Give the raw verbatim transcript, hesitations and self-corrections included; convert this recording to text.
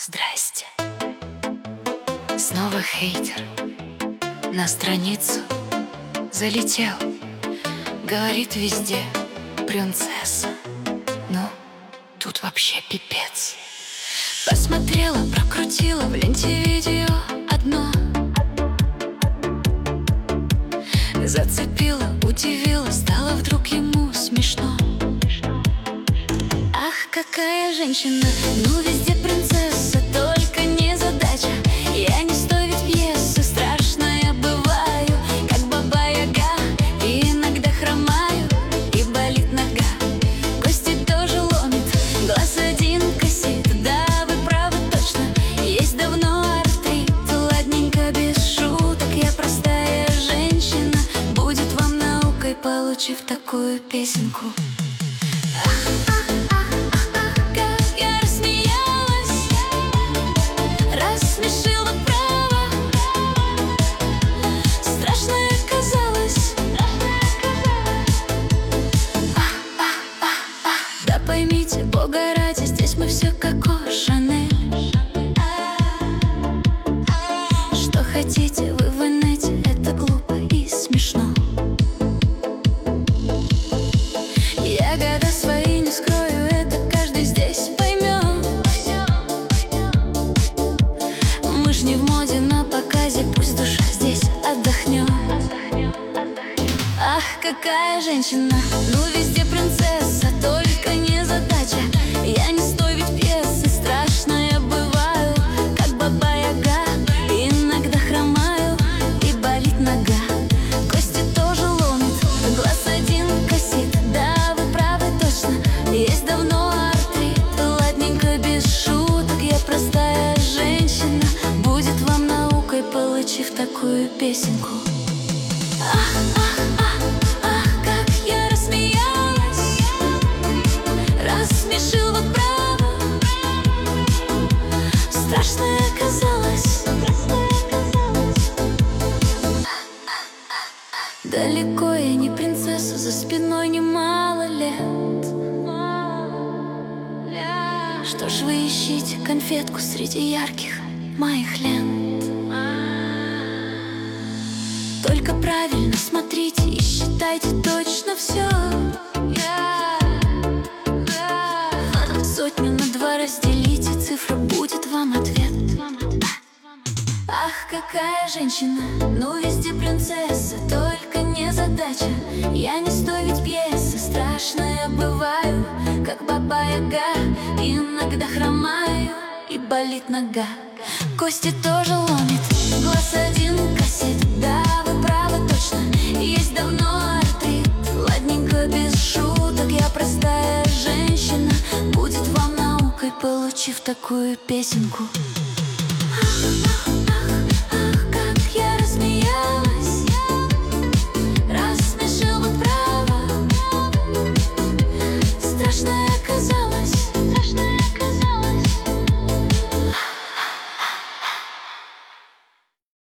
Здрасте. Снова хейтер на страницу залетел. Говорит везде принцесса. Ну, тут вообще пипец. Посмотрела, прокрутила в ленте видео одно. Зацепила, удивила, стало вдруг ему смешно. Ах, какая женщина, ну везде принцесса, только не задача. Я не стою ведь пьесы, страшно я бываю, как баба-яга, и иногда хромаю, и болит нога. Кости тоже ломит, глаз один косит. Да, вы правы точно, есть давно артрит. Ладненько, без шуток, я простая женщина. Будет вам наукой, получив такую песенку. Поймите, Бога ради, здесь мы все как у Шанель. Что хотите вы в инете, это глупо и смешно. Я года свои не скрою, это каждый здесь поймет. Мы ж не в моде на показе, пусть душа здесь отдохнет. Ах, какая женщина, ну везде принцесса, только не задача. Я не стою ведь пьесы, страшно я бываю, как баба-яга, иногда хромаю, и болит нога. Кости тоже ломит, глаз один косит. Да, вы правы точно, есть давно артрит. Ладненько, без шуток, я простая женщина. Будет вам наукой, получив такую песенку. Ах, ах, ах, ах, как я рассмеялась, рассмешил вот право. Страшно оказалось. Далеко я не принцесса, за спиной немало лет. Что ж вы ищите конфетку среди ярких моих лент? Только правильно смотрите и считайте точно все. Сотню на два разделите, цифра будет вам ответ. Ах, какая женщина, ну везде принцесса, только не задача. Я не стою ведь пьесы, страшно я бываю, как баба-яга, иногда хромаю, и болит нога. Кости тоже ломит, глаз один косит. Да, вы правы точно, есть давно артрит. Ладненько, без шуток, я простая женщина. Будет вам наукой, получив такую песенку.